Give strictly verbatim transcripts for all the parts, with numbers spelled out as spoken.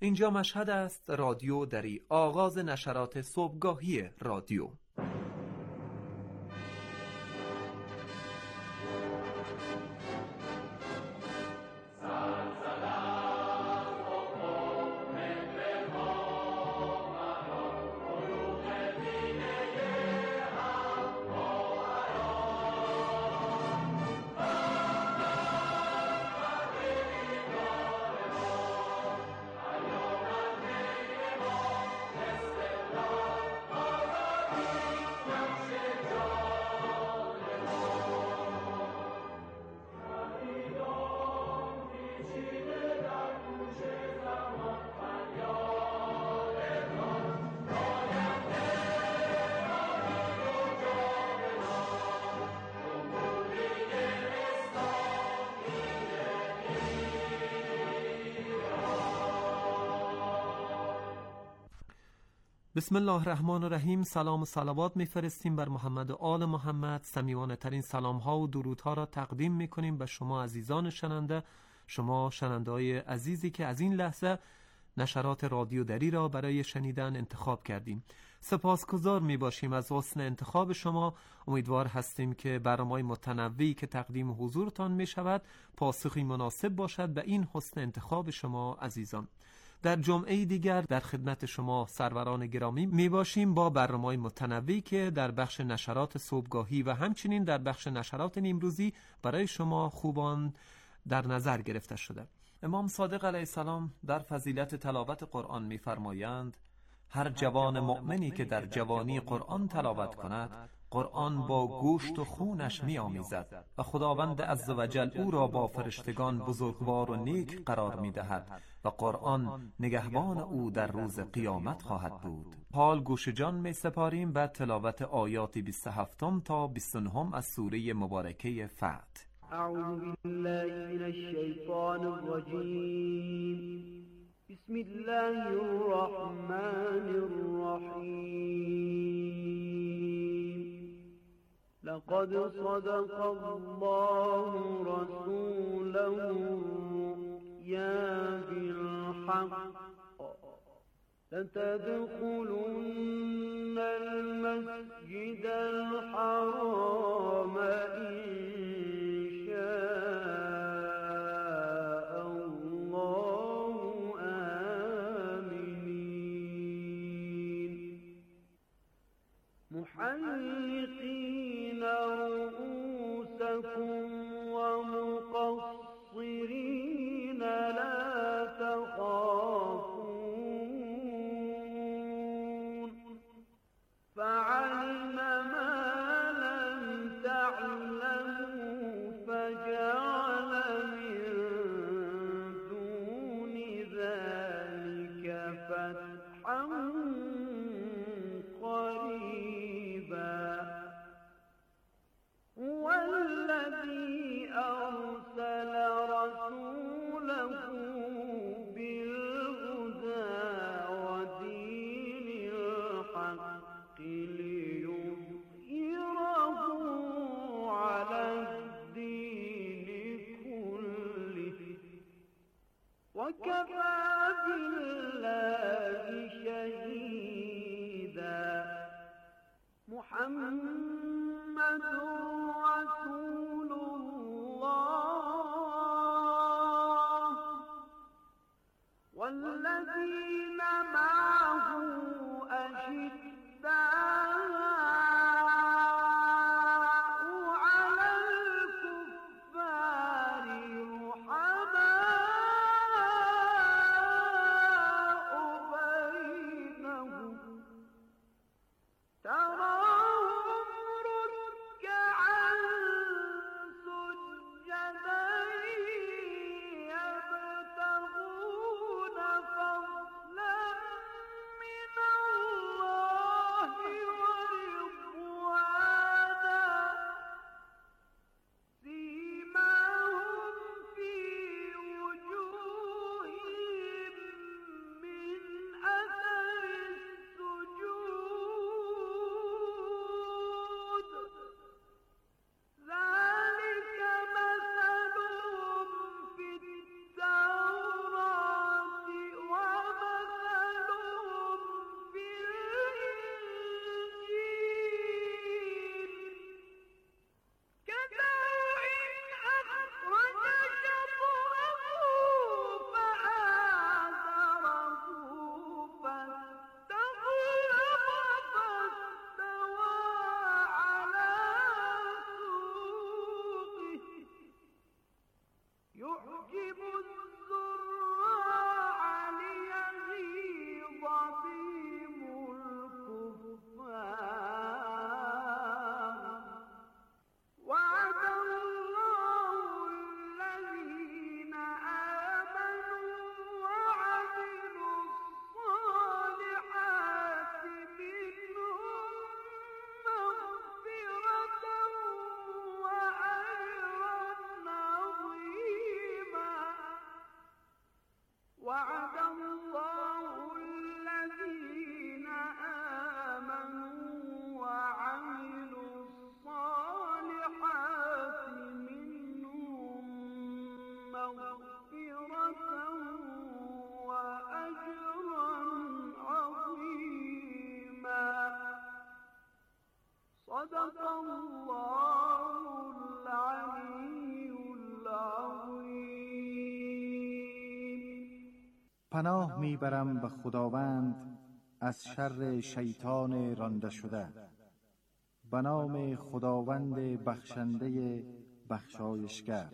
اینجا مشهد است، رادیو دری، آغاز نشرات صبحگاهی رادیو. بسم الله الرحمن الرحیم. سلام و صلوات میفرستیم بر محمد و آل محمد. صمیمانه ترین سلام ها و درود ها را تقدیم میکنیم به شما عزیزان شنونده، شما شنونده های عزیزی که از این لحظه نشرات رادیو دری را برای شنیدن انتخاب کردیم. سپاسگزار می باشیم از حسن انتخاب شما. امیدوار هستیم که برنامه‌های متنوعی که تقدیم حضورتان می شود پاسخی مناسب باشد به این حسن انتخاب شما عزیزان. در جمعه دیگر در خدمت شما سروران گرامی می باشیم با برنامه‌های متنوعی که در بخش نشرات صبحگاهی و همچنین در بخش نشرات نیمروزی برای شما خوبان در نظر گرفته شده. امام صادق علیه السلام در فضیلت تلاوت قرآن می‌فرمایند هر جوان مؤمنی که در جوانی قرآن تلاوت کند، قرآن با گوشت و خونش می‌آمیزد و خداوند عزوجل او را با فرشتگان بزرگوار و نیک قرار می‌دهد و قرآن نگهبان او در روز قیامت خواهد بود. حال گوش جان می‌سپاریم به تلاوت آیات بیست و هفت تا بیست و نه از سوره مبارکه فتح. اعوذ بالله من الشیطان الرجیم. بسم الله الرحمن الرحیم. لقد صدق الله رسوله الرؤيا بالحق لتدخلن المسجد الحرام محلقين رؤوسكم ومقصرين لا تخافون فعلم ما لم تعلموا فجعل من دون ذلك فتحا هو الذي أرسل رسوله بالهدى ودين الحق ليظهره على الدين كله وكفى بالله شهيدا. محمد رسول الله والذين معه أشداء على الكفار رحماء بينهم تراهم ركعا سجدا يبتغون فضلا صدق الله العلی العظیم. پناه میبرم به خداوند از شر شیطان رانده شده. به نام خداوند بخشنده بخشایشگر.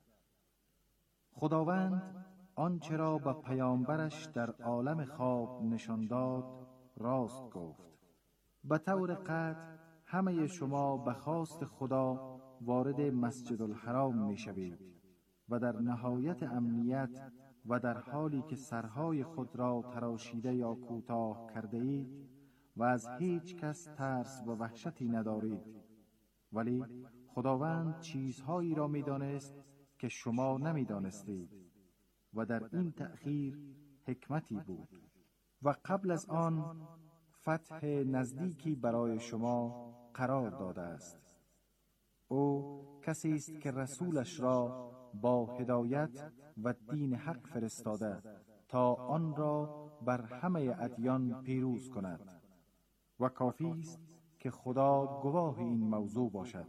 خداوند آنچه را به پیامبرش در عالم خواب نشان داد راست گفت. به طور قطع همه شما به خواست خدا وارد مسجد الحرام می شوید و در نهایت امنیت و در حالی که سرهای خود را تراشیده یا کوتاه کرده اید و از هیچ کس ترس و وحشتی ندارید. ولی خداوند چیزهایی را می دانست که شما نمی دانستید و در این تأخیر حکمتی بود. و قبل از آن فتح نزدیکی برای شما قرار داده است. او کسی است که رسولش را با هدایت و دین حق فرستاده تا آن را بر همه ادیان پیروز کند و کافی است که خدا گواه این موضوع باشد.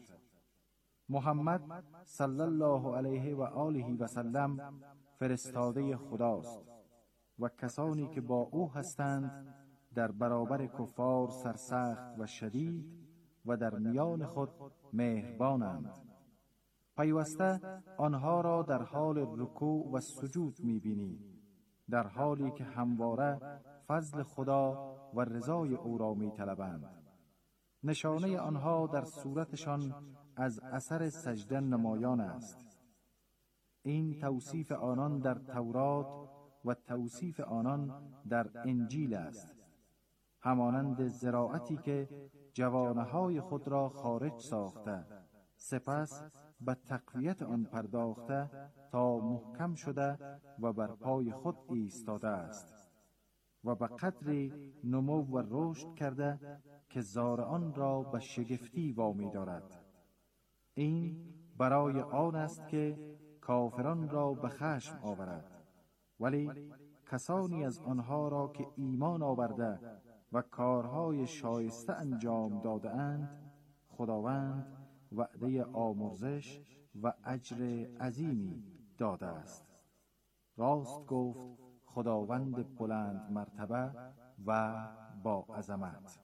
محمد صلی الله علیه و آله و سلم فرستاده خداست و کسانی که با او هستند در برابر کفار سرسخت و شدید و در میان خود مهربانند. پیوسته آنها را در حال رکوع و سجود می‌بینی، در حالی که همواره فضل خدا و رضای او را می‌طلبند. نشانه آنها در صورتشان از اثر سجده نمایان است. این توصیف آنان در تورات و توصیف آنان در انجیل است. همانند زراعتی که جوانه‌های خود را خارج ساخته سپس به تقویت آن پرداخته تا محکم شده و بر پای خود ایستاده است و به قدری نمو و رشد کرده که زارعان را به شگفتی وامی دارد. این برای آن است که کافران را به خشم آورد. ولی کسانی از آنها را که ایمان آورده و کارهای شایسته انجام داده اند خداوند وعده آمرزش و اجر عظیمی داده است. راست گفت خداوند بلند مرتبه و با عظمت.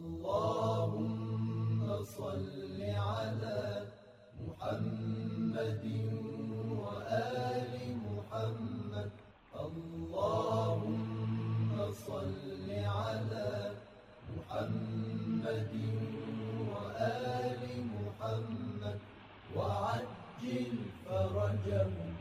اللهم صل علی محمد و آل محمد. اللهم صل علی محمد و آل محمد و عجل فرجهم.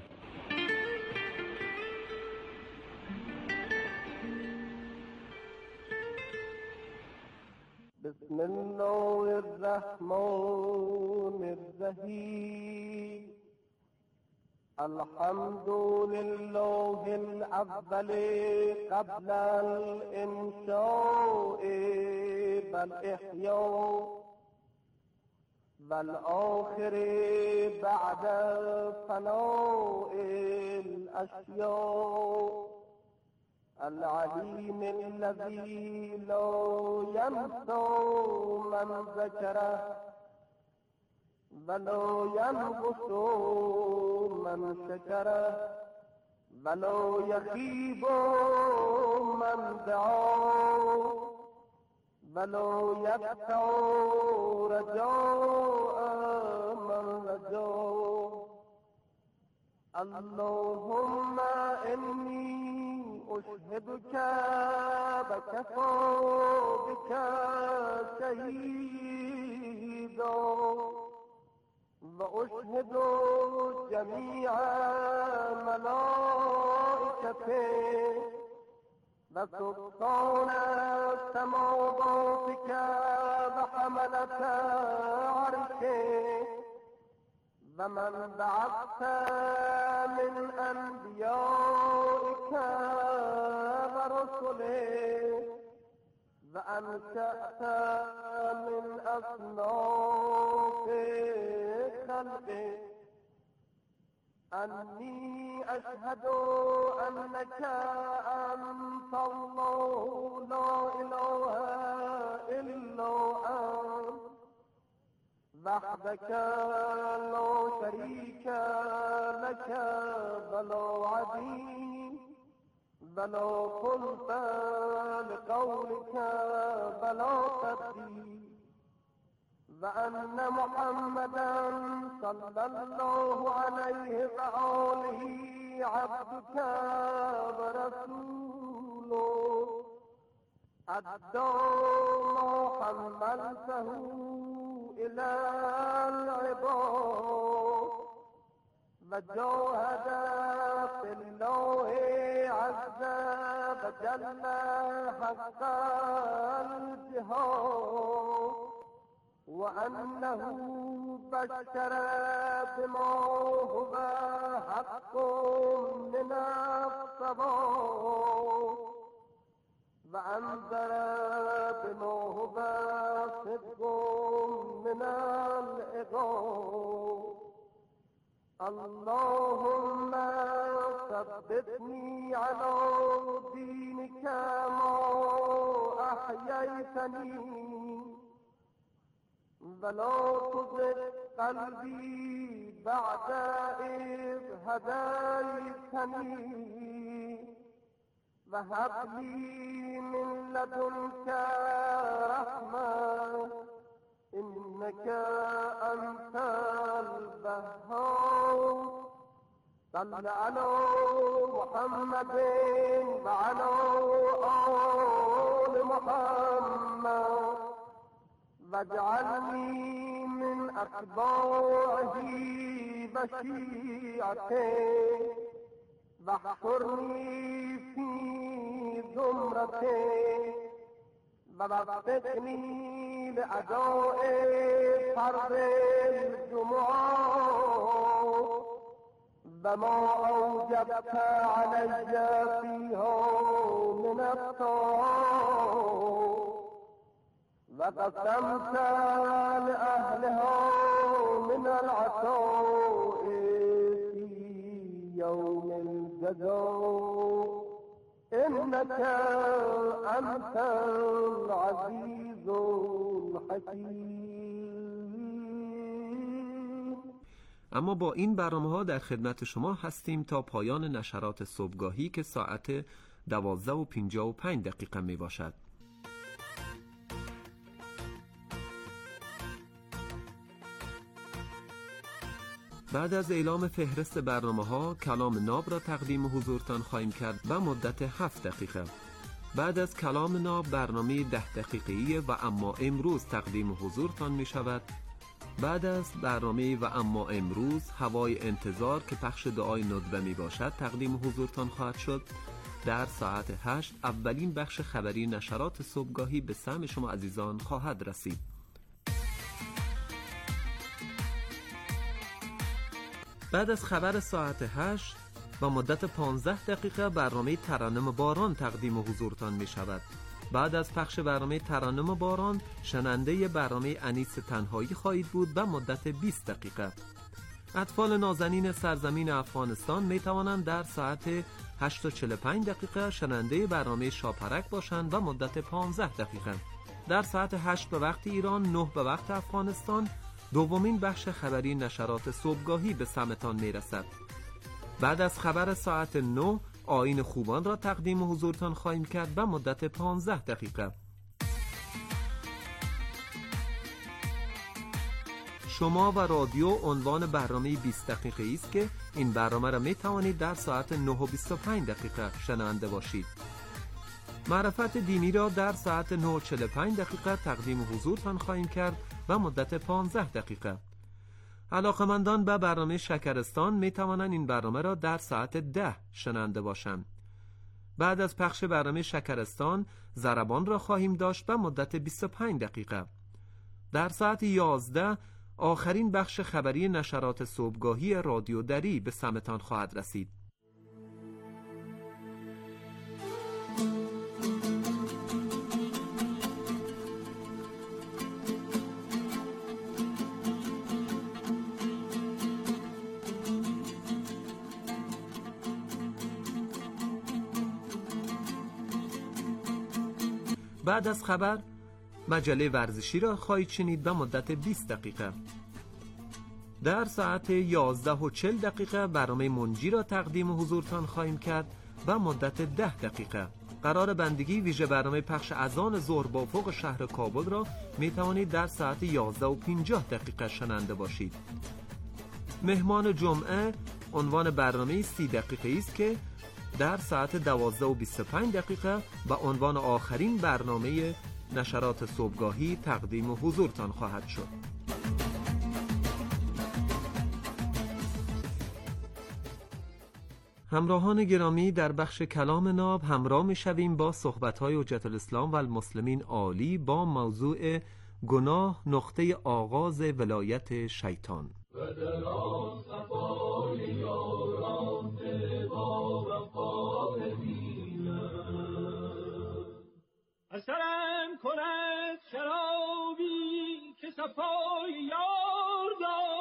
بسم الله الرحمن الرحیم. الحمد لله الأول قبل الإنشاء والإحياء والآخر بعد فناء الأشياء العليم الذي لا ينسى من ذكره ولا ينقص من شكره ولا يخيب من دعاه ولا يقطع رجاء من رجاه. اللهم إني أشهدك وكفى بك شهيدا وأشهد جميع ملائكته وسلطان سماواتك وحملة عرشه ومن بعثت من أنبيائك ورسله وأنشأت من أصناف خلقه أني أشهد أنك أنت الله لا إله إلا أنت وحدك لا شريك لك بلا عديم بلا خلف لقولك بلا تبديل وأن محمدا صلى الله عليه وآله عبدك ورسوله أدى ما حملته إلى العباد وجاهد في الله عز وجل حق الجهاد وأنه بشر بما هو حق من الصواب وأنذر بما هو صدق من العقاب اللهم ثبتني على دينك ما أحييتني ولا تزغ قلبي بعد إذ هديتني وهب لي من لدنك رحمة إنك أنت الوهاب صل على محمد وعلى آل محمد واجعلني من أتباعه وشيعته واحشرني في زمرته ووفقني لأداء فرض الجمعة وما أوجبت علي فيها من الطاعات وقسمت لأهلها من العطاء في يوم الجزاء إنك أنت العزيز الحكيم. اما با این برنامه ها در خدمت شما هستیم تا پایان نشرات صبحگاهی که ساعت دوازده و پنجاه و پنج دقیقه می باشد. بعد از اعلام فهرست برنامه ها کلام ناب را تقدیم حضورتان خواهیم کرد و مدت هفت دقیقه. بعد از کلام ناب برنامه ده دقیقه‌ای و اما امروز تقدیم حضورتان می شود. بعد از برنامه و اما امروز هوای انتظار که پخش دعای ندبه می باشد تقدیم حضورتان خواهد شد. در ساعت هشت اولین بخش خبری نشرات صبحگاهی به سهم شما عزیزان خواهد رسید. بعد از خبر ساعت هشت و مدت پانزده دقیقه برنامه ترنم باران تقدیم حضورتان می شود. بعد از پخش برنامه ترنم باران شننده برنامه انیس تنهایی خواهید بود و مدت بیست دقیقه. اطفال نازنین سرزمین افغانستان می توانند در ساعت هشت و چهل و پنج دقیقه شننده برنامه شاپرک باشند و مدت پانزده دقیقه. در ساعت هشت به وقت ایران، نه به وقت افغانستان دومین بخش خبری نشرات صبحگاهی به سمتان می رسد. بعد از خبر ساعت نه آیین خوبان را تقدیم حضورتان خواهیم کرد و مدت پانزده دقیقه. شما و رادیو عنوان برنامه بیست دقیقه است که این برنامه را می توانید در ساعت نه و بیست و پنج دقیقه شنونده باشید. معرفت دینی را در ساعت نه و چهل و پنج دقیقه تقدیم حضورتان خواهیم کرد و مدت پانزده دقیقه. علاقمندان به برنامه شکرستان می توانند این برنامه را در ساعت ده شنونده باشند. بعد از پخش برنامه شکرستان ضربان را خواهیم داشت و مدت بیست و پنج دقیقه. در ساعت یازده آخرین بخش خبری نشرات صبحگاهی رادیو دری به سمتان خواهد رسید. بعد از خبر مجله ورزشی را خواهید شنید به مدت بیست دقیقه. در ساعت یازده و چهل دقیقه برنامه منجی را تقدیم حضورتان خواهیم کرد و مدت ده دقیقه. قرار بندگی ویژه برنامه پخش اذان ظهر با فوق شهر کابل را می توانید در ساعت یازده و پنجاه دقیقه شنونده باشید. مهمان جمعه عنوان برنامه سی دقیقه است که در ساعت دوازده و بیست و پنج دقیقه به عنوان آخرین برنامه نشرات صبحگاهی تقدیم حضورتان خواهد شد. همراهان گرامی، در بخش کلام ناب همراه می شویم با صحبت‌های حجت الاسلام و المسلمین عالی با موضوع گناه نقطه آغاز ولایت شیطان. اثرم کند شرابی که صفای یار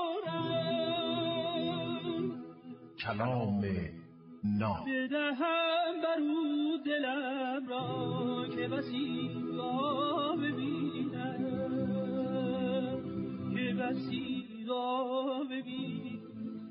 دارم، کلام ناب بدهم بر او دلم را که بسی را ببینم، که بسی را ببینم.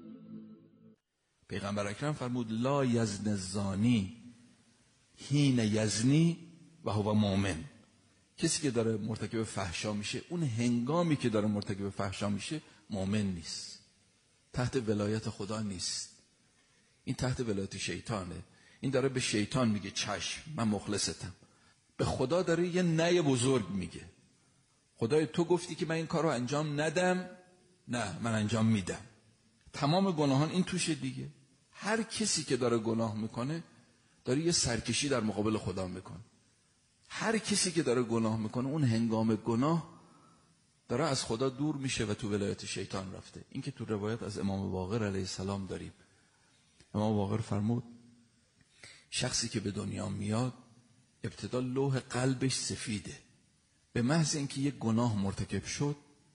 پیغمبر اکرم فرمود لا یزن الزانی حین یزنی و هو مؤمن. کسی که داره مرتکب فحشا میشه اون هنگامی که داره مرتکب فحشا میشه مؤمن نیست، تحت ولایت خدا نیست، این تحت ولایت شیطانه. این داره به شیطان میگه چشم من مخلصتم، به خدا داره یه نه بزرگ میگه. خدای تو گفتی که من این کار رو انجام ندم، نه من انجام میدم. تمام گناهان این توشه دیگه. هر کسی که داره گناه میکنه داره یه سرکشی در مقابل خدا میکنه. هر کسی که داره گناه میکنه اون هنگام گناه داره از خدا دور میشه و تو ولایت شیطان رفته. این که تو روایت از امام باقر علیه السلام داریم. امام باقر فرمود شخصی که به دنیا میاد ابتدا لوح قلبش سفیده، به محض اینکه یک گناه مرتکب شد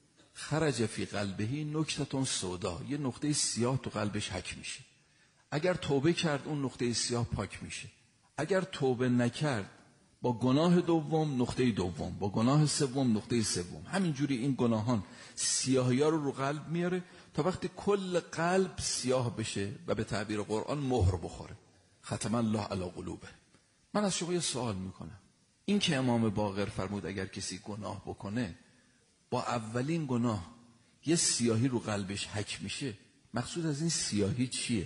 خرج فی قلبهی نکتتون سودا، یه نقطه سیاه تو قلبش حک میشه. اگر توبه کرد اون نقطه سیاه پاک میشه، اگر توبه نکرد با گناه دوم نقطه دوم، با گناه سوم نقطه سوم. همینجوری این گناهان سیاهی ها رو رو قلب میاره تا وقتی کل قلب سیاه بشه و به تعبیر قرآن مهر بخوره. ختم الله علی قلوبه. من از شما یه سوال میکنم، این که امام باقر فرمود اگر کسی گناه بکنه با اولین گناه یه سیاهی رو قلبش حک میشه، مقصود از این سیاهی چیه؟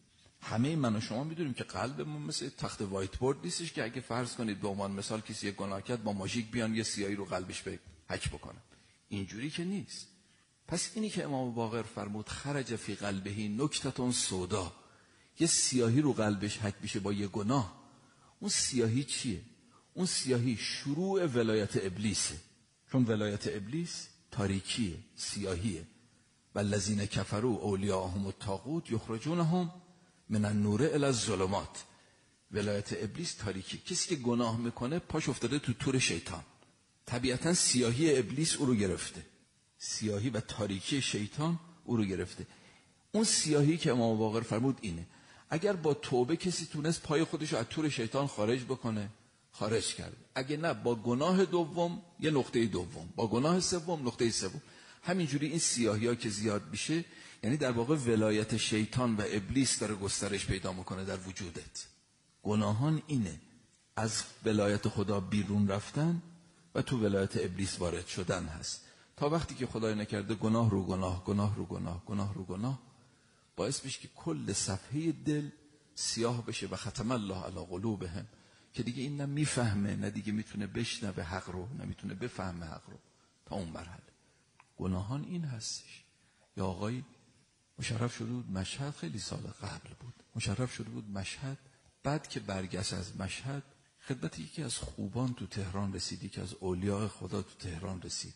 همه من و شما میدونیم که قلبمون مثل تخت وایت بورد نیستش که اگه فرض کنید به عنوان مثال کسی یک گناه کرد با ماژیک بیان یه سیاهی رو قلبش به حک بکنن. اینجوری که نیست. پس اینی که امام باقر فرمود خرج فی قلبهی نکتتون سودا، یه سیاهی رو قلبش حک میشه با یه گناه، اون سیاهی چیه؟ اون سیاهی شروع ولایت ابلیسه. چون ولایت ابلیس تاریکیه، سیاهیه. والذین کفروا اولیاءهم الطاغوت یخرجونهم من النور الی الظلمات. ولایت ابلیس تاریکی. کسی که گناه میکنه پاش افتاده تو تور شیطان. طبیعتا سیاهی ابلیس او رو گرفته، سیاهی و تاریکی شیطان او رو گرفته. اون سیاهی که امام باقر فرمود اینه. اگر با توبه کسی تونست پای خودش رو از تور شیطان خارج بکنه خارج کرد، اگه نه با گناه دوم یه نقطه دوم، با گناه سوم نقطه سوم. همینجوری این سیاهی ها که زیاد میشه یعنی در واقع ولایت شیطان و ابلیس داره گسترش پیدا میکنه در وجودت. گناهان اینه، از ولایت خدا بیرون رفتن و تو ولایت ابلیس وارد شدن هست. تا وقتی که خدای نکرده گناه رو گناه، گناه رو گناه، گناه رو گناه، باعث میشه که کل صفحه دل سیاه بشه و ختم الله علی قلوبهم، که دیگه این نه میفهمه نه دیگه میتونه بشنوه حق رو، نه میتونه بفهمه حق رو. تا اون مرحله گناهان این هستش. یا آقای مشرف شده بود مشهد، خیلی سال قبل بود، مشرف شده بود مشهد. بعد که برگشت از مشهد خدمت یکی از خوبان تو تهران رسید، یکی از اولیاء خدا تو تهران رسید.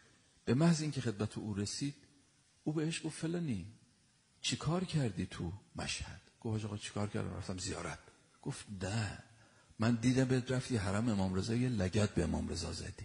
به محض اینکه خدمت او رسید او بهش گفت فلانی چی کار کردی تو مشهد؟ گفت آقا چی کار کردم؟ رفتم زیارت. گفت نه، من دیدم بهت رفتی حرم امام رضا یه لگد به امام رضا زدی.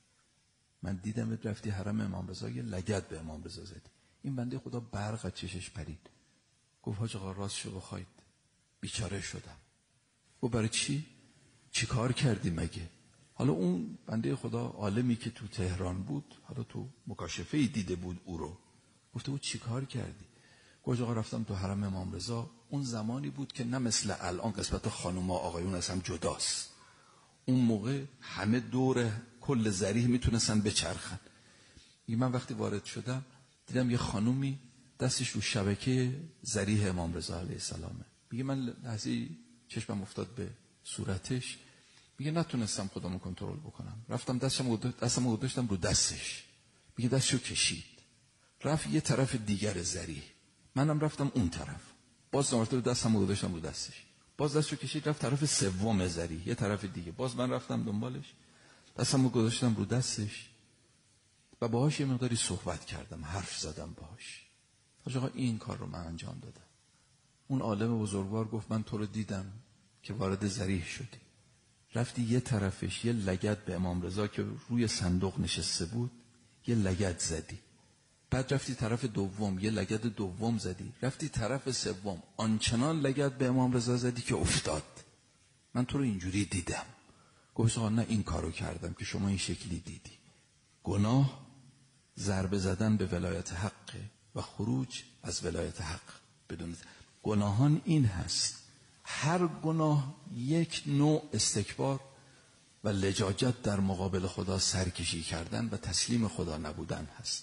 من دیدم بهت رفتی حرم امام رضا یه لگد به امام رضا زدی. این بنده خدا برق از چشش پرید. گفت حاج آقا راست شو بخواید بیچاره شدم. گفت برای چی؟ چی کار کردی مگه؟ حالا اون بنده خدا عالمی که تو تهران بود، حالا تو مکاشفه‌ای دیده بود او رو، گفته بود چی کار کردی؟ گفت آقا رفتم تو حرم امام رضا. اون زمانی بود که نه مثل الان قسمت خانوما آقایون از هم جداست. اون موقع همه دور کل ذریح میتونستن بچرخن. میگه من وقتی وارد شدم دیدم یه خانومی دستش رو شبکه ذریح امام رضا علیه السلامه. میگه من لحظه چشمم افتاد به صورتش، میگه نتونستم خودمو کنترل بکنم، رفتم دستم دستم گذاشتم رو دستش. میگه دستشو کشید رفت یه طرف دیگر ذریح، منم رفتم اون طرف، باز نورتو دستم گذاشتم رو دستش، باز دستشو کشید رفت طرف سوم ذریح، یه طرف دیگه، باز من رفتم دنبالش، دستم گذاشتم رو دستش و باهاش یه مقداری صحبت کردم، حرف زدم باهاش. آقا این کار رو من انجام دادم. اون عالم بزرگوار گفت من تو رو دیدم که وارد ذریح شدی، رفتی یه طرفش یه لگد به امام رضا که روی صندوق نشسته بود یه لگد زدی، بعد رفتی طرف دوم یه لگد دوم زدی، رفتی طرف سوم آنچنان لگد به امام رضا زدی که افتاد. من تو رو اینجوری دیدم. گفت آقا نه این کارو کردم که شما این شکلی دیدی. گناه ضربه زدن به ولایت حق و خروج از ولایت حق. بدون گناهان این هست، هر گناه یک نوع استکبار و لجاجت در مقابل خدا سرکشی کردن و تسلیم خدا نبودن هست.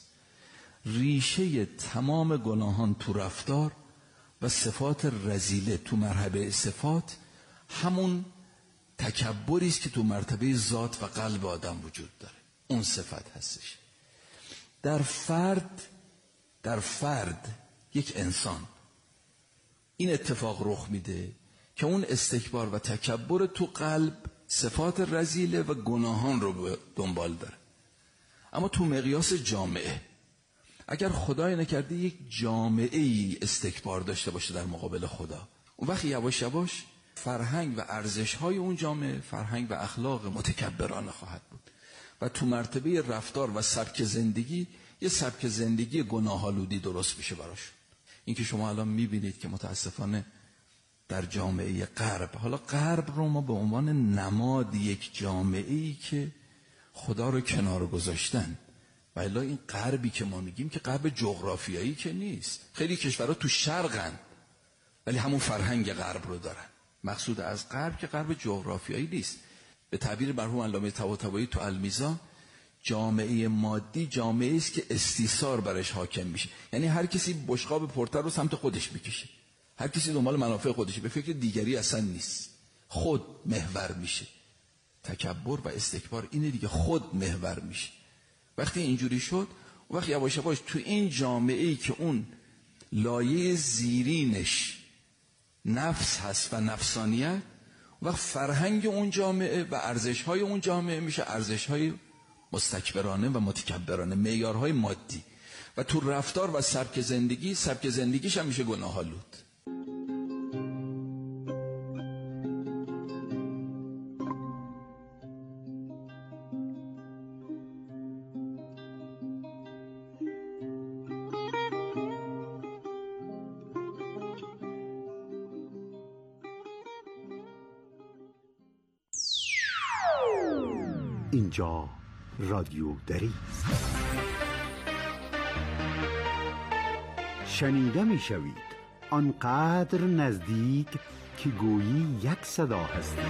ریشه تمام گناهان تو رفتار و صفات رذیله تو مرحله صفات همون تکبری است که تو مرتبه ذات و قلب آدم وجود داره. اون صفت هستش. در فرد در فرد یک انسان این اتفاق رخ میده که اون استکبار و تکبر تو قلب صفات رذیله و گناهان رو دنبال داره. اما تو مقیاس جامعه اگر خدای نکرده یک جامعه ای استکبار داشته باشه در مقابل خدا، اون وقت یواش یواش فرهنگ و ارزش های اون جامعه فرهنگ و اخلاق متکبرانه خواهد بود و تو مرتبه رفتار و سبک زندگی یه سبک زندگی گناه‌آلودی درست میشه براش. این که شما الان میبینید که متاسفانه در جامعه غرب، حالا غرب رو ما به عنوان نماد یک جامعه‌ای که خدا رو کنار گذاشتن، و الا این غربی که ما میگیم که غرب جغرافیایی که نیست. خیلی کشورها تو شرقن ولی همون فرهنگ غرب رو دارن. مقصود از غرب که غرب جغرافیایی نیست. به تعبیر مرحوم علامه طباطبایی تو المیزان، جامعه مادی جامعه است که استیثار برش حاکم میشه. یعنی هر کسی بشقاب پرتر رو سمت خودش میکشه، هر کسی دنبال منافع خودشه، به فکر دیگری اصلا نیست، خود محور میشه. تکبر و استکبار اینه دیگه، خود محور میشه. وقتی اینجوری شد، وقتی یواش یواش تو این جامعه‌ای که اون لایه زیرینش نفس هست و نفسانیت، وقت فرهنگ اون جامعه و ارزش‌های اون جامعه میشه ارزش‌های مستکبرانه و متکبرانه، معیارهای مادی، و تو رفتار و سبک زندگی سبک زندگیش هم میشه گناه‌آلود. اینجا رادیو دری است. شنیده می شوید آنقدر نزدیک که گویی یک صدا هستی.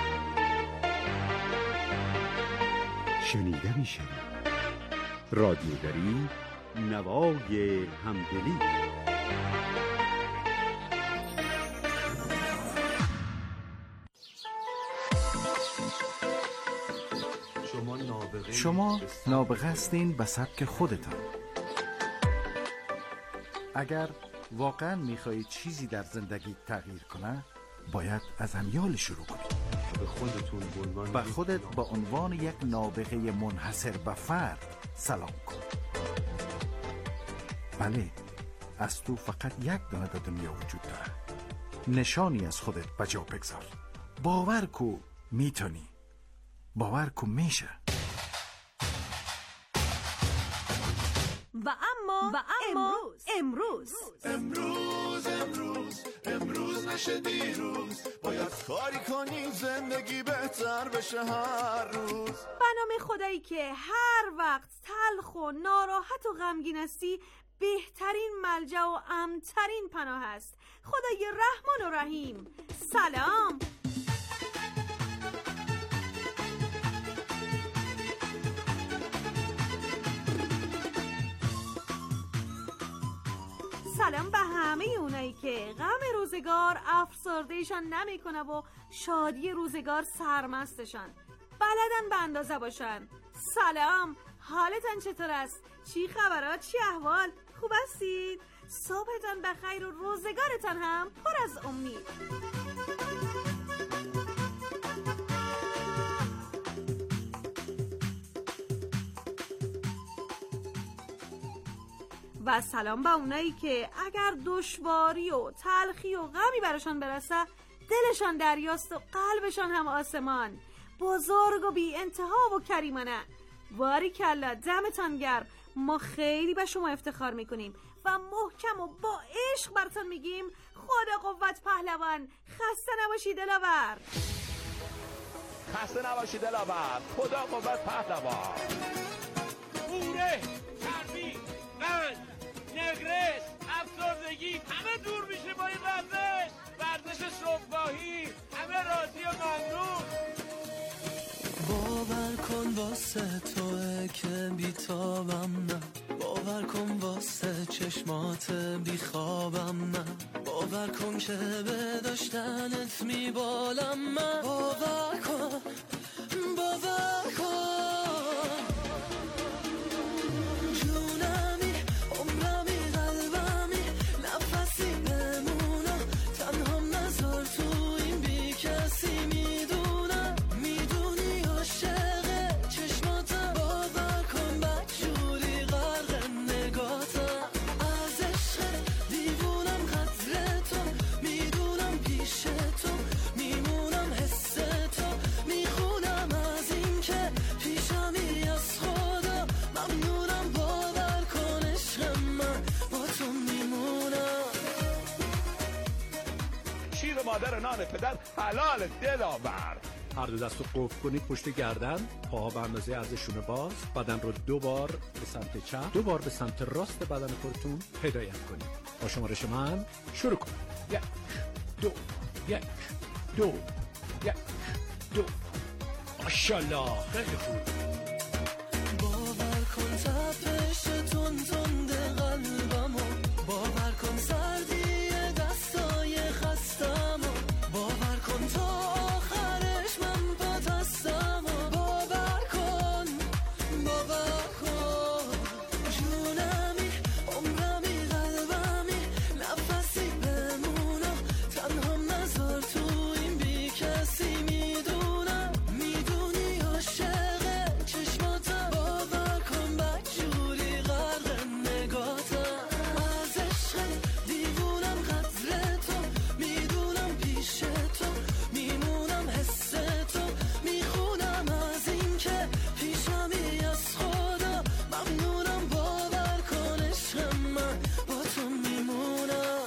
شنیده می شوید رادیو دری، نوای همدلی. شما نابغه هستین به سبک خودتان. اگر واقعا میخواهید چیزی در زندگی تغییر کنه، باید از همیال شروع کنید. به خودتون به خودت به عنوان یک نابغه منحصر به فرد سلام کن. بله، از تو فقط یک دانه در دنیا وجود داره. نشانی از خودت بجا بگذار. باور کو میتونی، باور کو میشه. و اما و اما امروز امروز امروز امروز روز امروز نشه دیروز، باید کاری کنی زندگی بهتر بشه هر روز. به نام خدایی که هر وقت تلخ و ناراحت و غمگین هستی بهترین ملجأ و امن‌ترین پناه است. خدای رحمان و رحیم. سلام. سلام به همه اونایی که غم روزگار افسردهشان نمیکنه و شادی روزگار سرمستشان، بلدن به اندازه باشن. سلام، حالتان چطور است؟ چی خبرات؟ چی احوال؟ خوب هستید؟ صبحتان بخیر و روزگارتان هم پر از امید. و سلام به اونایی که اگر دشواری و تلخی و غمی براشان برسه دلشان دریاست و قلبشان هم آسمان. بزرگ و بی انتها و کریمانه. باریکلا، دمتان گرم. ما خیلی به شما افتخار میکنیم و محکم و با عشق براتون میگیم خدا قوت پهلوان. خسته نباشی دلاور. خسته نباشی دلاور. خدا قوت پهلوان. پوره، چربی، قند، نگرش، افسردگی همه دور میشه با این ورزش. ورزش صبحگاهی، همه راضی و ممنون. باور کن واسه توه که بیتابم نه، باور کن واسه چشمات بیخوابم نه، باور کن که به داشتنت میبالم من، باور کن باور کن. مادر نان پدر حلال دلاور. هر دو دست رو قفل کنید پشت گردن، پاها به اندازه عرض شونه باز، بدن رو دو بار به سمت چپ، دو بار به سمت راست بدن خودتون هدایت کنید. با شمارش من شروع کنید. یک دو یک دو یک دو. ماشاءالله، خیلی خوب. باور کن تپش تون تند قلبمو، باور کن سردی دستای خستمو، باور کن تا آخرش من پات هستمو، باور کن باور کن. جونمی، عمرمی، قلبمی، نفسی بمونم، تنهام نذار تو این بی کسی. میدونم میدونی عاشق چشماتم، باور کن بدجوری غرق نگاتم. از عشق دیوونم قدر تو، میدونم پیش تو میمونم، حس تو میخونم، از این که پیشمی از خدا ممنونم. باور کن عشق من با تو میمونم.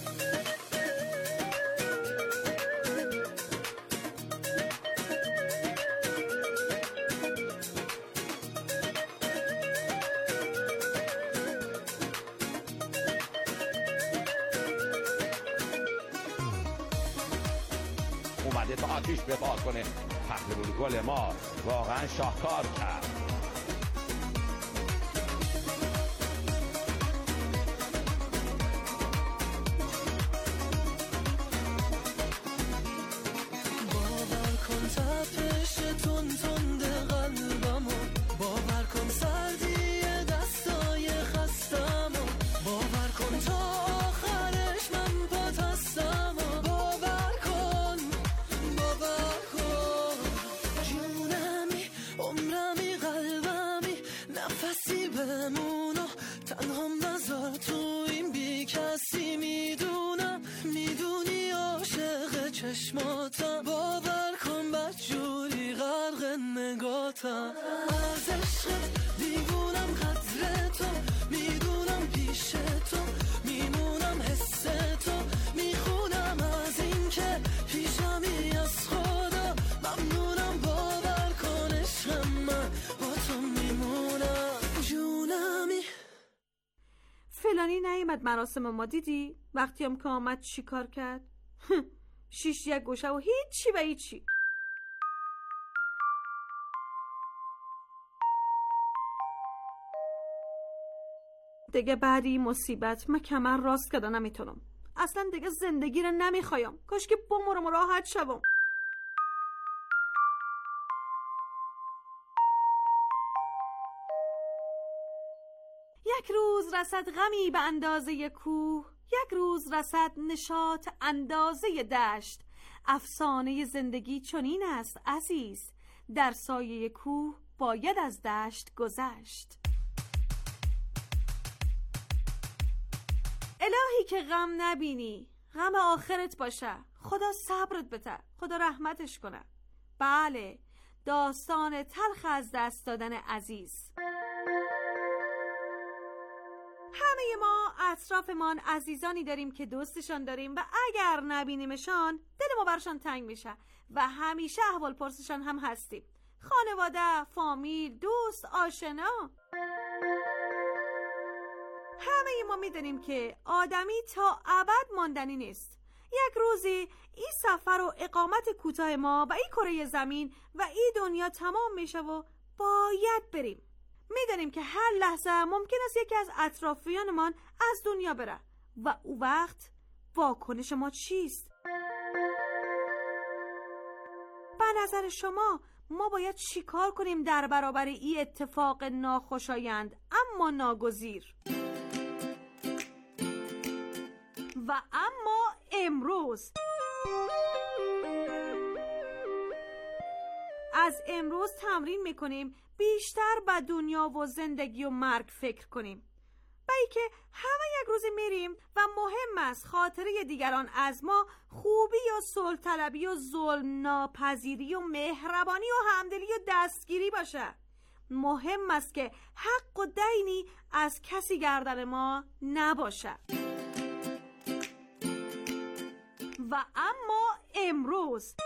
اومده تا آتیش بپا کنه. پهلوان گل ما واقعا شاهکار کرد. باور کن تپش تون تند قلبمو، باور کن سردی دستای خستمو، باور کن تا آخرش من پات هستمو، باور کن باور کن. جونمی، عمرمی، قلبمی، نفسی بمونو، تنهام نذار تو این بی کسی. میدونم میدونی عاشق چشماتم، باور کن بدجوری غرق نگاتم. از عشق دیوونم قدر تو، میدونم پیش تو میمونم، حس تو میخونم. نانی نیامد مراسم ما، دیدی؟ وقتی هم که آمد چی کار کرد؟ شیش یک گوشه و هیچی و هیچی. دیگه بعدی مصیبت من کمر راست کده نمیتونم. اصلا دیگه زندگی رو نمیخوایم. کاش که بمرم و راحت شوم. یک روز رسد غمی به اندازه کوه، یک روز رسد نشاط اندازه دشت. افسانه زندگی چنین است عزیز، در سایه کوه باید از دشت گذشت. الهی که غم نبینی، غم آخرت باشه. خدا صبرت بده، خدا رحمتش کنه. بله، داستان تلخ از دست دادن عزیز. همه ما اطرافمان عزیزانی داریم که دوستشان داریم و اگر نبینیمشان دل ما برشان تنگ میشه و همیشه احوال پرسشان هم هستیم. خانواده، فامیل، دوست، آشنا. همه ما میدونیم که آدمی تا ابد ماندنی نیست. یک روزی این سفر و اقامت کوتاه ما و این کره زمین و این دنیا تمام میشه و باید بریم. میدونیم که هر لحظه ممکن است یکی از اطرافیانمان از دنیا بره و او وقت واکنش ما چیست؟ به نظر شما ما باید چی کار کنیم در برابر این اتفاق ناخوشایند اما ناگزیر؟ و اما امروز از امروز تمرین میکنیم بیشتر به دنیا و زندگی و مرگ فکر کنیم. و ای که همه یک روزی میریم و مهم است خاطره دیگران از ما خوبی و صلح طلبی و ظلم ناپذیری و مهربانی و همدلی و دستگیری باشه. مهم است که حق و دینی از کسی گردن ما نباشه. و اما امروز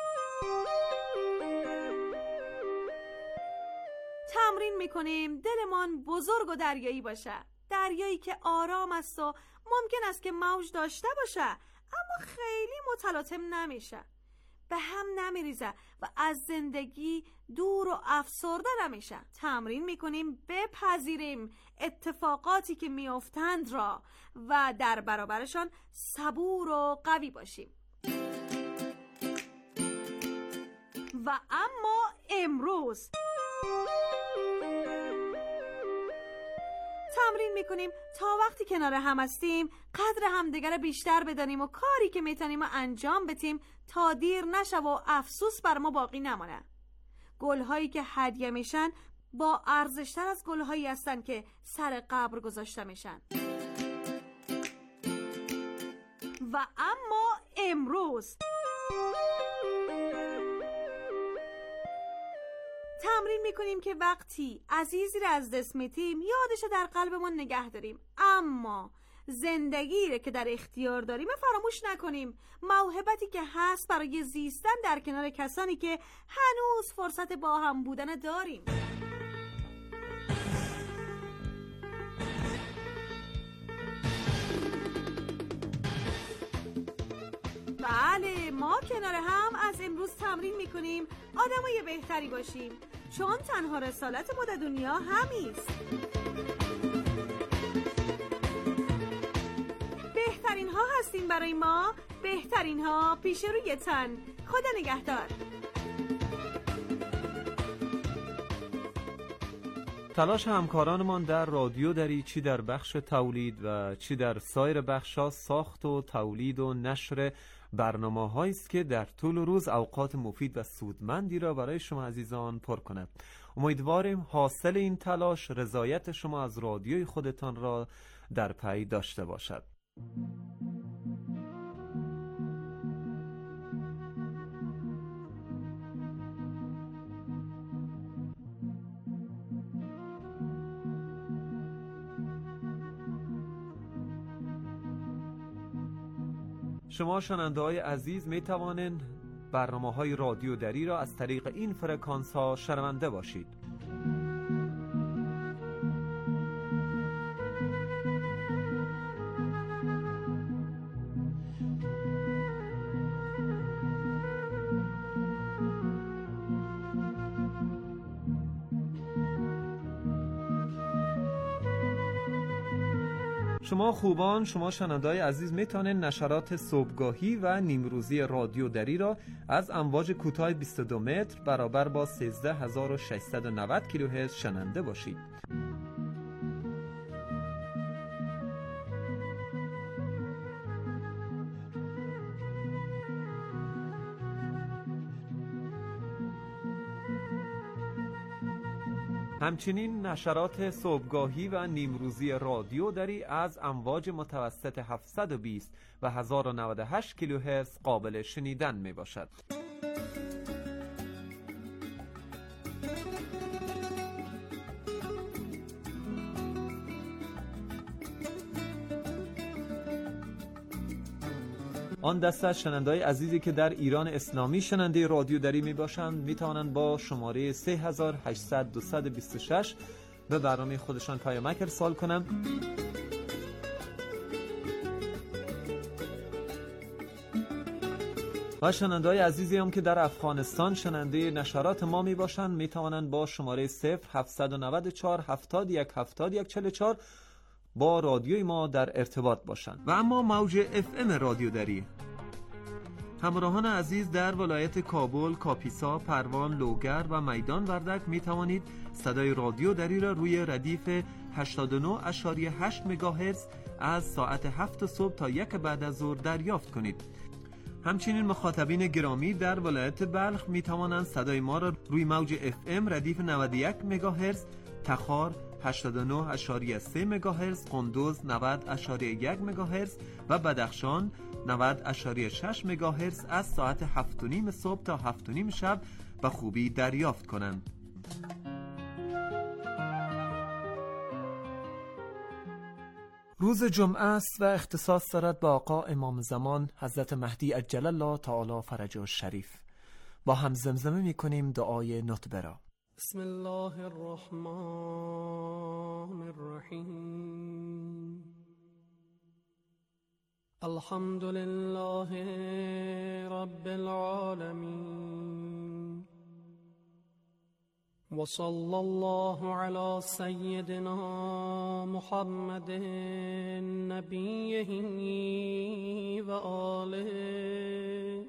تمرین میکنیم دلمان بزرگ و دریایی باشه. دریایی که آرام است و ممکن است که موج داشته باشه اما خیلی متلاطم نمیشه، به هم نمیریزه و از زندگی دور و افسرده نمیشه. تمرین میکنیم بپذیریم اتفاقاتی که میافتند را و در برابرشان صبور و قوی باشیم. و اما امروز تمرین میکنیم تا وقتی کنار هم هستیم قدر همدیگر بیشتر بدانیم و کاری که میتونیم انجام بدیم تا دیر نشه و افسوس بر ما باقی نمانه. گلهایی که هدیه میشن با ارزشتر از گلهایی هستن که سر قبر گذاشته میشن. و اما امروز تمرین میکنیم که وقتی عزیزی را از دست میدیم یادش در قلبمون نگه داریم، اما زندگی را که در اختیار داریم فراموش نکنیم. موهبتی که هست برای زیستن در کنار کسانی که هنوز فرصت با هم بودن داریم. بله، ما کنار هم از امروز تمرین میکنیم آدمای بهتری باشیم، چون تنها رسالت ما در دنیا همیست. بهترین ها هستین برای ما، بهترین ها پیش روی تن. خدا نگهدار. تلاش همکارانمان در رادیو دری، چی در بخش تولید و چی در سایر بخش‌ها، ساخت و تولید و نشر برنامه هایی است که در طول روز اوقات مفید و سودمندی را برای شما عزیزان پر کند. امیدواریم حاصل این تلاش رضایت شما از رادیوی خودتان را در پی داشته باشد. شما شنونده های عزیز می توانند برنامه های رادیو دری را از طریق این فرکانس ها شنونده باشید. شما خوبان، شما شنونده‌های عزیز میتونید نشرات صبحگاهی و نیمروزی رادیو دری را از امواج کوتاه بیست و دو متر برابر با سیزده هزار و ششصد و نود کیلوهرتز شنونده باشید. همچنین نشرات صبحگاهی و نیمروزی رادیو دری از امواج متوسط هفتصد و بیست و هزار و نود و هشت کیلوهرتز قابل شنیدن می باشد. آن دسته از شنونده‌های عزیزی که در ایران اسلامی شنونده رادیو دری می باشند می توانند با شماره سه هزار و هشتصد دویست و بیست و شش به برنامه خودشان پیامک ارسال کنند. و شنونده‌های عزیزی هم که در افغانستان شنونده نشرات ما می باشند می توانند با شماره صفر هفتصد و نود و چهار هفتاد و یک هفتاد و یک چهل و چهار با رادیوی ما در ارتباط باشند. و اما موج اف ام رادیو دری، همراهان عزیز در ولایت کابل، کاپیسا، پروان، لوگر و میدان وردک می توانید صدای رادیو دری را روی ردیف هشتاد و نه ممیز هشت مگاهرتز از ساعت هفت صبح تا یک بعد از ظهر دریافت کنید. همچنین مخاطبین گرامی در ولایت بلخ می توانند صدای ما را روی موج اف ام ردیف نود و یک مگاهرتز، تخار هشتاد و نه ممیز سه مگاهرتز، قندوز نود ممیز یک مگاهرتز و بدخشان نود ممیز شش مگاهرتز از ساعت هفت و نیم صبح تا هفت و نیم شب به خوبی دریافت کنند. روز جمعه است و اختصاص دارد به آقا امام زمان حضرت مهدی عجل الله تعالی فرجه الشریف. با هم زمزمه می کنیم دعای نطبه را. بسم الله الرحمن الرحیم. الحمد لله رب العالمین و صلی الله علی سیدنا محمد نبیه و آله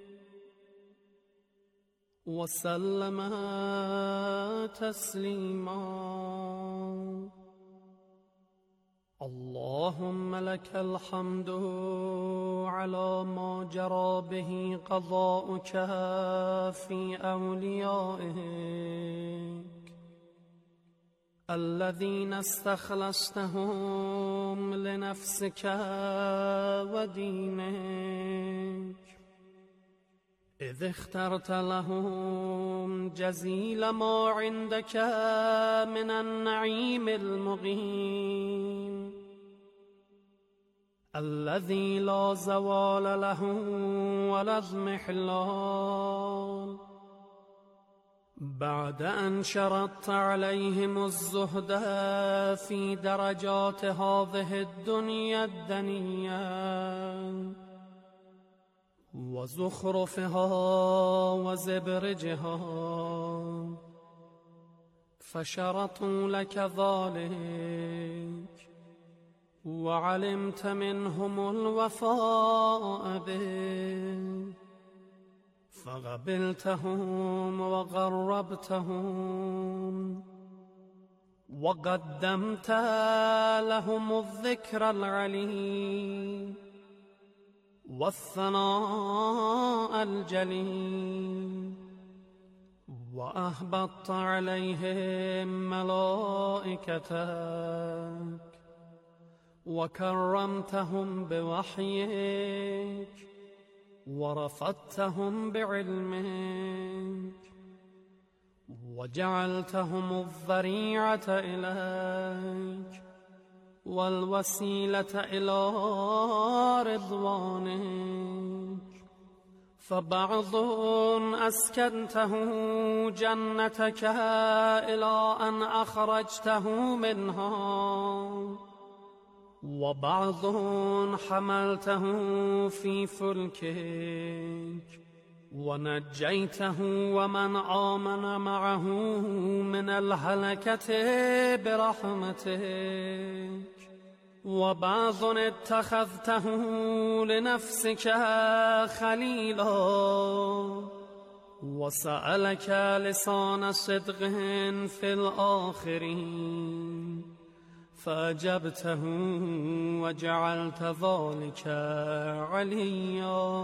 و سلم تسلیما. اللهم لك الحمد على ما جرى به قضاؤك في أوليائك الذين استخلصتهم لنفسك ودينك إذ اخترت لهم جزيل ما عندك من النعيم المقيم الذي لا زوال له ولا اضمحلال بعد أن شرطت عليهم الزهد في درجات هذه الدنيا الدنيا وزخرفها وزبرجها فشرطوا لك ذلك وعلمت منهم الوفاء به فقبلتهم وقربتهم وقدمت لهم الذكر العليم والثناء الجليل وأهبطت عليهم ملائكتك وكرمتهم بوحيك ورفضتهم بعلمك وجعلتهم الذريعة إليك والوسيلة إلى رضوانك فبعض أسكنته جنتك إلى أن أخرجته منها وبعض حملته في فلكك ونجيته ومن آمن معه من الهلكة برحمتك وبعض اتخذته لنفسك خليلا وسألك لسان صدق في الآخرين فأجبته وجعلت ذلك عليا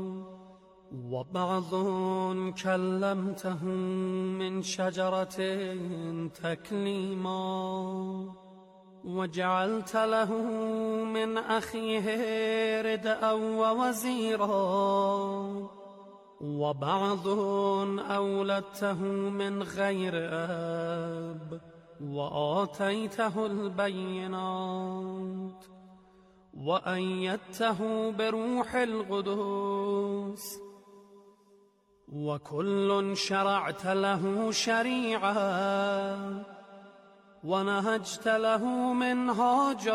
وبعض كلمته من شجرة تكليما وجعلت له من أخيه ردءا ووزيرا وبعض أولدته من غير أب وآتيته البينات وأيدته بروح القدس وكل شرعت له شريعة ونهجت له منهاجا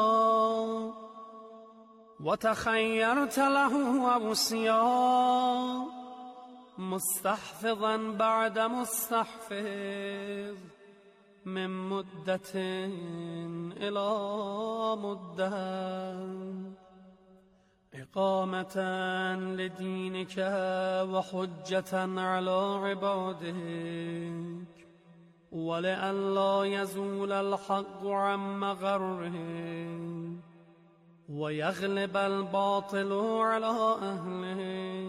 وتخيرت له أوصيا مستحفظا بعد مستحفظ من مدة إلى مدة إقامة لدينك وحجة على عبادك ولئلا يزول الحق عن مغره ويغلب الباطل على أهله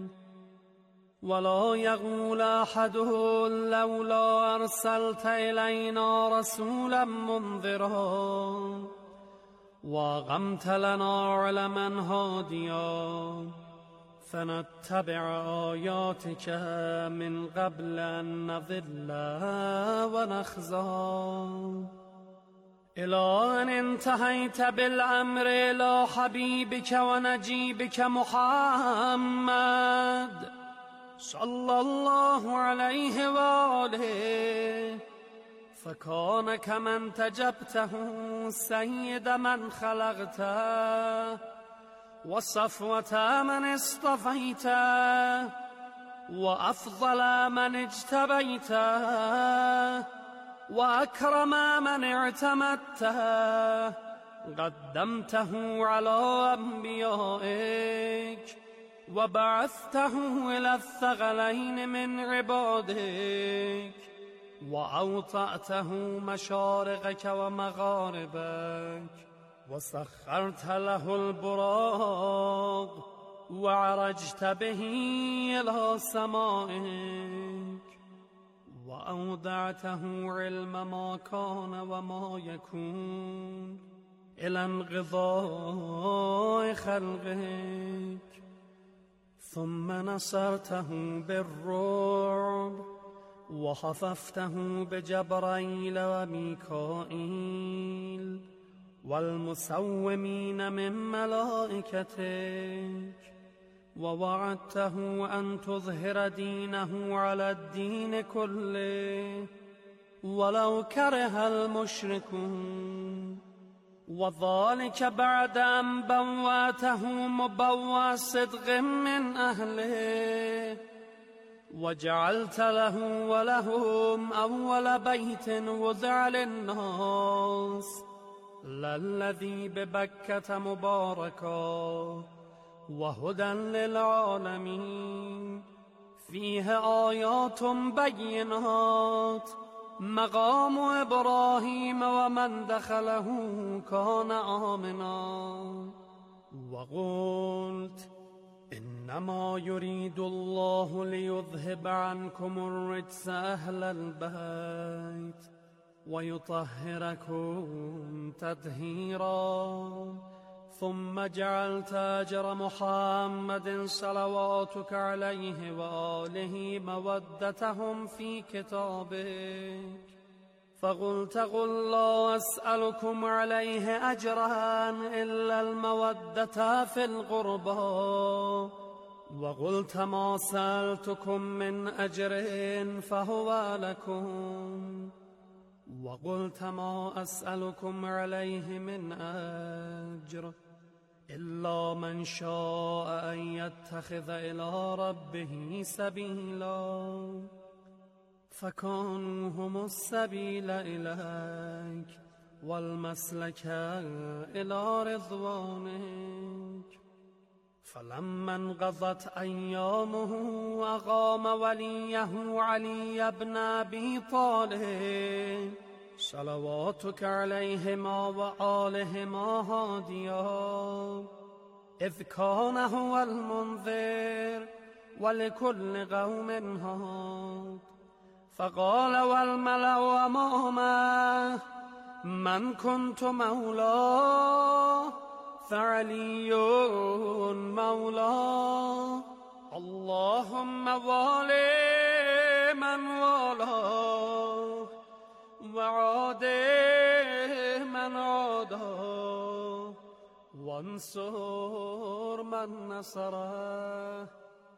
ولا يقول أحد لولا أرسلت إلينا رسولا منذرا وأقمت لنا علما هاديا فنتبع آياتك من قبل أن نضل ونخزى إلى أن انتهيت بالأمر إلى حبيبك ونجيبك محمد صلى الله عليه وآله فكان كمن تجبته سيد من خلقته وصفوة من اصطفيته وأفضل من اجتبيته وأكرم من اعتمدته قدمته على أنبيائك وبعثته إلى الثقلين من عبادك وأوطأته مشارقك ومغاربك وسخرت له البراق وعرجت به إلى سمائك وأودعته علم ما كان وما يكون إلى انقضاء خلقك ثم نصرته بالرعب وخففته بجبرائيل وميكائيل والمسومين من ملائكتك ووعدته أن تظهر دينه على الدين كله ولو كره المشركون وذلك بعد أن بوأته مبوأ صدق من أهله وجعلت له ولهم أول بيت وضع للناس للذي ببكة مباركا وهدى للعالمين فيه آيات بينات مقام إبراهيم ومن دخله كان آمنا وقلت إنما يريد الله ليذهب عنكم الرجس أهل البيت ويطهركم تطهيرا ثم جعلت أجر محمد صلواتك عليه وآله مودتهم في كتابك فقلت قل لا أسألكم عليه أجرا إلا المودة في القربى وقلت ما سألتكم من أجر فهو لكم وقلت ما أسألكم عليه من أجر إلا من شاء أن يتخذ إلى ربه سبيلا فكانوا هم السبيل إليك والمسلك إلى رضوانك. فلما انقضت أيامه أقام وليه علي بن أبي طالب صلواتك عليهما وآلهما هاديا، إذ كان هو المنذر ولكل قوم هاد. فقال والملأ أمامه من كنت مولاه فعلي مولاه، اللهم والي من والاه وعاد من عاداه وانصر من نصره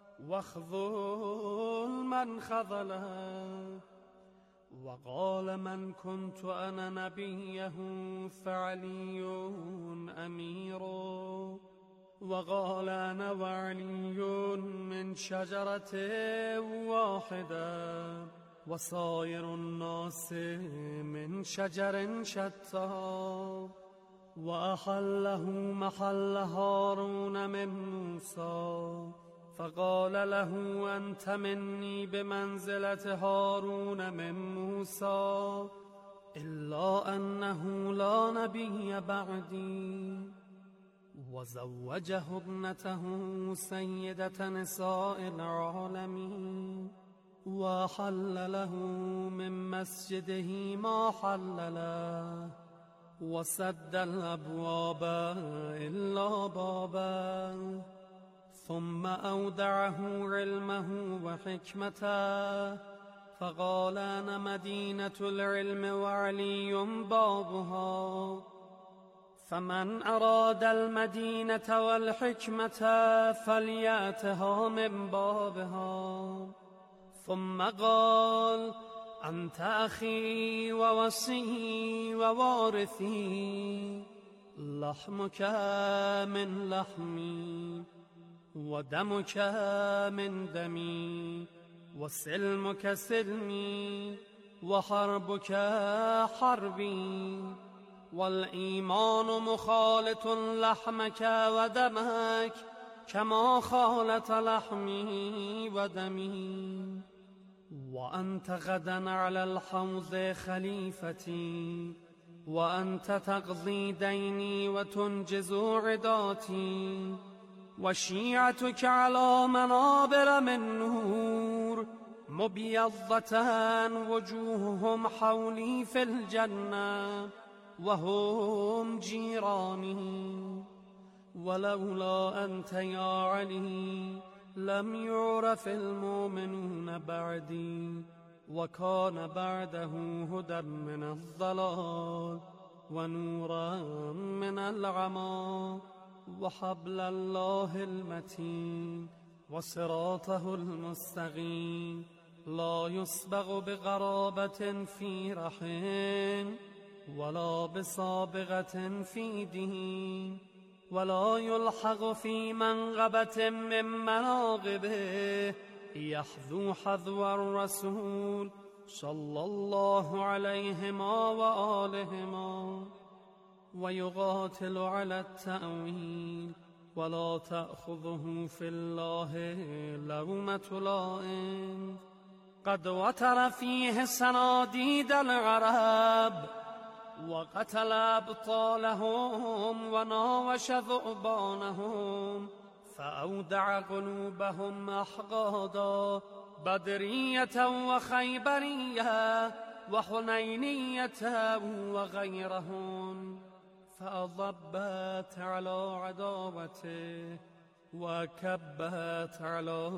واخذل من خذله. وقال من كنت أنا نبيه فعلي أميره، وقال أنا وعلي من شجرة واحدة وصائر الناس من شجر شتى. وأحله محل هارون من موسى، فقال له أنت مني بمنزلة هارون من موسى، إلا أنه لا نبي بعدي. وزوجه ابنته سيدة نساء العالمين، وحل له من مسجده ما حل له، وسد الأبواب إلا بابا. ثم أودعه علمه وحكمته، فقال أنا مدينة العلم وعلي بابها، فمن أراد المدينة والحكمة فليأتها من بابها. ثم قال أنت أخي ووصي ووارثي، لحمك من لحمي ودمك من دمي وسلمك سلمي وحربك حربي، والإيمان مخالط لحمك ودمك كما خالط لحمي ودمي. وأنت غدا على الحوض خليفتي، وأنت تقضي ديني وتنجز عداتي، وشيعتك على منابر من نور مبيضة وجوههم حولي في الجنة وهم جيراني. ولولا أنت يا علي لم يعرف المؤمنون بعدي، وكان بعده هدى من الضلال ونورا من العمى، وحبل الله المتين وصراطه المستقيم، لا يسبغ بغرابة في رحم ولا بسابغة في دين، ولا يلحق في منغبة من مناغبه، يحذو حذو الرسول صلى الله عليهما وآلهما، ويقاتل على التأويل، ولا تأخذه في الله لومة لائم. قد وتر فيه صناديد العرب، وقتل أبطالهم وناوش ذؤبانهم، فأودع قلوبهم أحقادا، بدرية وخيبرية وحنينية وغيرهن، فأضبت على عداوته وكبت على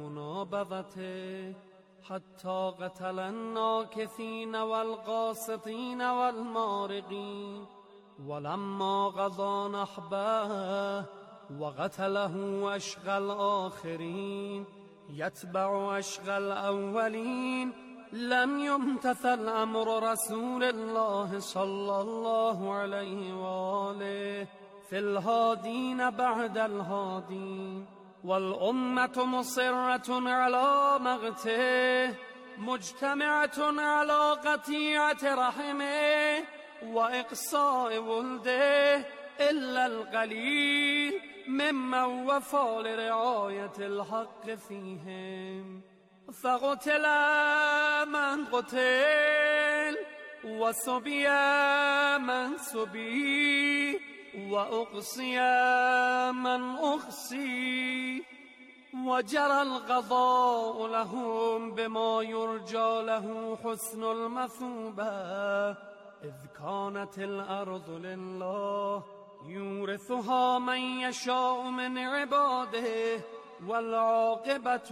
منابذته، حتى قتل الناكثين والقاسطين والمارقين. ولما قضى نحبه وقتله أشقى الآخرين يتبع أشقى الأولين، لم يمتثل أمر رسول الله صلى الله عليه وآله في الهادين بعد الهادين، والأمة مصرة على مقته، مجتمعة على قطيعة رحمه، وإقصاء ولده إلا القليل ممن وفى لرعاية الحق فيهم. فقتل من قتل وسبي من سبي وأقصي من أقصي وجرى القضاء لهم بما يرجى له حسن المثوبة إذ كانت الأرض لله يورثها من يشاء من عباده والعاقبة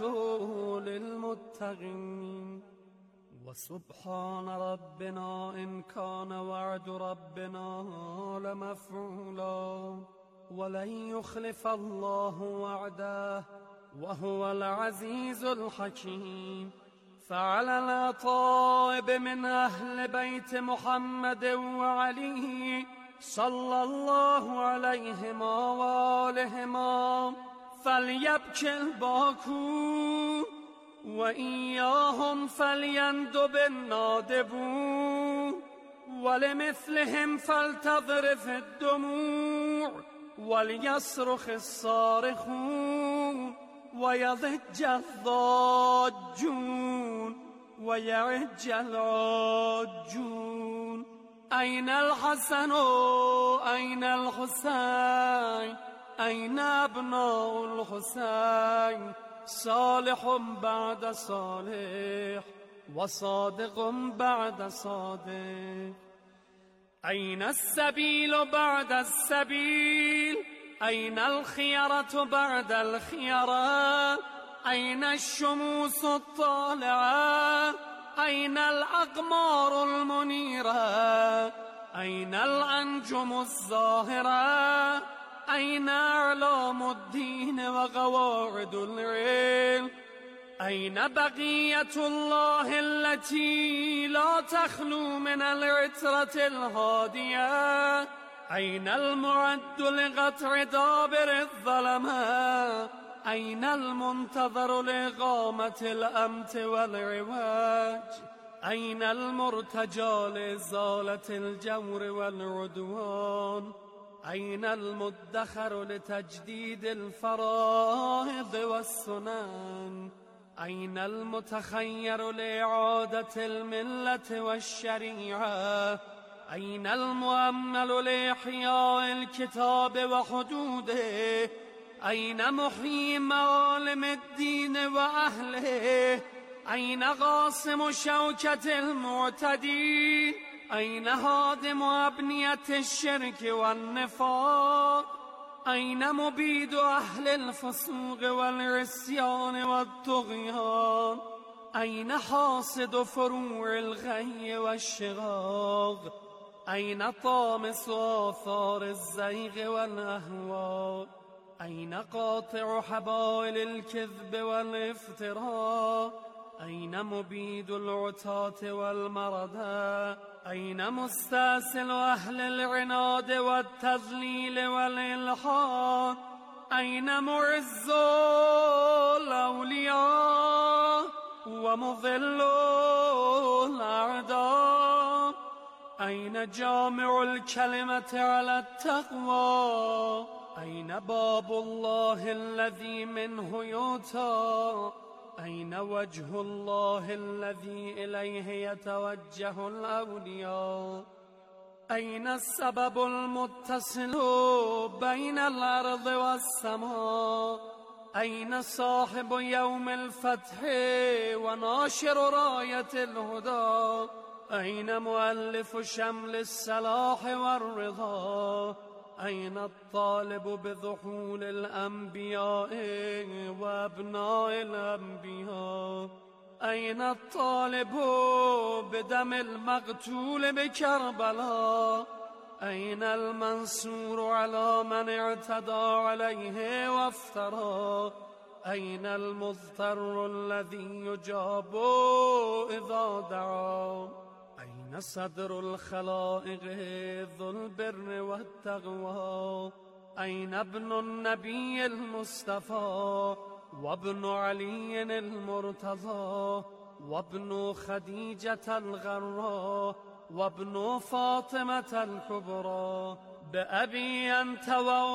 للمتقين. وسبحان ربنا إن كان وعد ربنا لمفعولا ولن يخلف الله وعده وهو العزيز الحكيم. فعلى الأطائب من أهل بيت محمد وعلي صلى الله عليهما وآلهما فليبكي الباكون وإياهم فليندب النادبون ولمثلهم فلتضرف الدموع وليصرخ الصارخون ويضج الضاجون ويعج العاجون. أين الحسن أين الحسين أين أبناء الحسين صالح بعد صالح وصادق بعد صادق. أين السبيل بعد السبيل أين الخيرة بعد الخيرة أين الشموس الطالعة أين الأقمار المنيرة أين الأنجم الظاهرة أين أعلام الدين وقواعد العلم أين بقية الله التي لا تخلو من العترة الهادية أين المعد لقطع دابر الظلمة أين المنتظر لإقامة الأمت والعواج أين المرتجى لإزالة الجور والعدوان أين المدخر لتجديد الفرائض والسنن أين المتخير لإعادة الملة والشريعة أين المؤمل لإحياء الكتاب وحدوده أين محيي معالم الدين وأهله أين قاسم شوكة المعتدين أين هادم أبنية الشرك والنفاق أين مبيد أهل الفسوق والعصيان والطغيان أين حاصد فروع الغي والشغاق أين طامس آثار الزيغ والأهواء أين قاطع حبائل الكذب والافتراء أين مبيد العتاة والمردى أين مستأصل أهل العناد والتذليل والإلحاد أين معز الأولياء ومضل الأعداء أين جامع الكلمة على التقوى أين باب الله الذي منه يؤتى أين وجه الله الذي إليه يتوجه الأولياء أين السبب المتصل بين الأرض والسماء أين صاحب يوم الفتح وناشر راية الهدى أين مؤلف شمل الصلاح والرضا أين الطالب بذحول الأنبياء وأبناء الأنبياء أين الطالب بدم المقتول بكربلاء أين المنصور على من اعتدى عليه وافترى أين المضطر الذي يجاب إذا دعا أين صدر الخلائق ذو البر والتقوى أين ابن النبي المصطفى وابن علي المرتضى وابن خديجة الغراء وابن فاطمة الكبرى بأبي أنت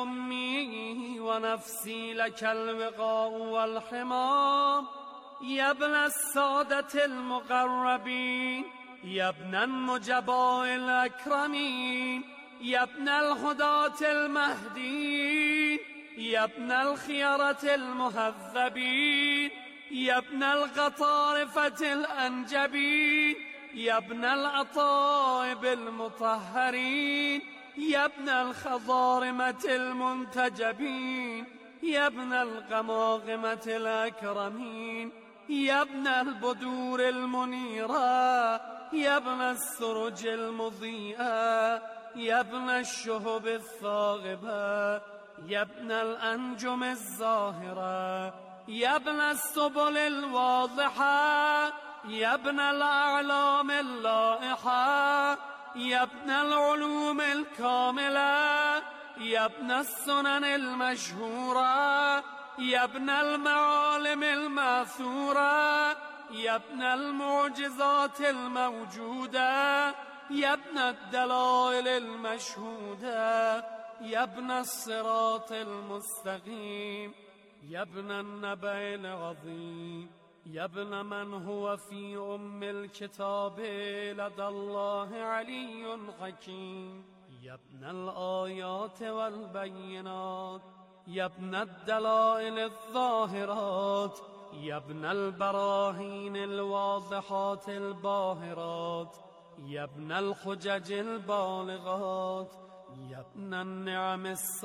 وأمي ونفسي لك الوقاء والحمام يا ابن السادة المقربين يا ابن النجباء الأكرمين يا ابن الهداة المهديين يا ابن الخيرة المهذبين يا ابن القطارفة الأنجبين يا ابن الأطائب المطهرين يا ابن الخضارمة المنتجبين يا ابن القماقمة الأكرمين يا ابن البدور المنيرة يا ابن السرج المضيئة يا ابن الشهب الثاغبة يا ابن الأنجم الزاهرة يا ابن السبل الواضحة يا ابن الأعلام اللائحة يا ابن العلوم الكاملة يا ابن السنن المشهورة يا ابن المعالم الماثورة يا ابن المعجزات الموجودة يا ابن الدلائل المشهودة يا ابن الصراط المستقيم يا ابن النبأ العظيم يا ابن من هو في أم الكتاب لدى الله علي حكيم يا ابن الآيات والبينات يا ابن الدلائل الظاهرات يا ابن البراهين الواضحات الباهرات يا ابن الحجج البالغات يا ابن النعم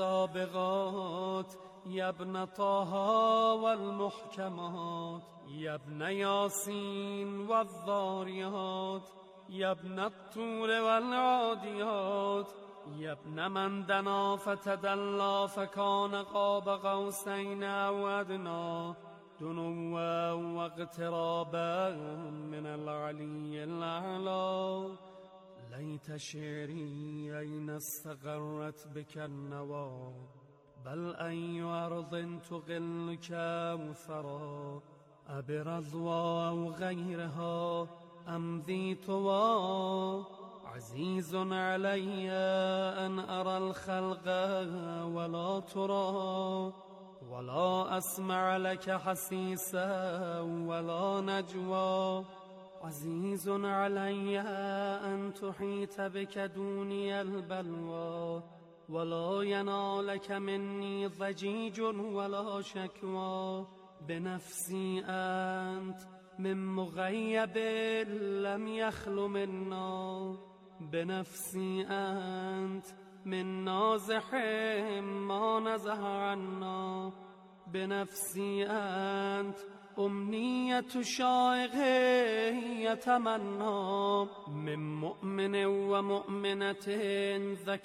السابغات يا ابن طه والمحكمات يا ابن ياسين والذاريات يا ابن الطور والعاديات يا ابن من دنا فتدلى فكان قاب قوسين أو أدنى دنوا واقترابا من العلي الأعلى ليت شعري أين استقرت بك النوى بل أي أرض تغلك وثرى أبرضوى أو غيرها أم ذي طوى عزيز علي أن أرى الخلق ولا ترى ولا أسمع لك حسيسا ولا نجوى عزيز علي أن تحيط بك دوني البلوى ولا ينالك مني ضجيج ولا شكوى بنفسي أنت من مغيب لم يخل منا بنفسي أنت من نازح ما نزه عنا بنفسي أنت أمنية شائق يتمنى من مؤمن ومؤمنة ذكر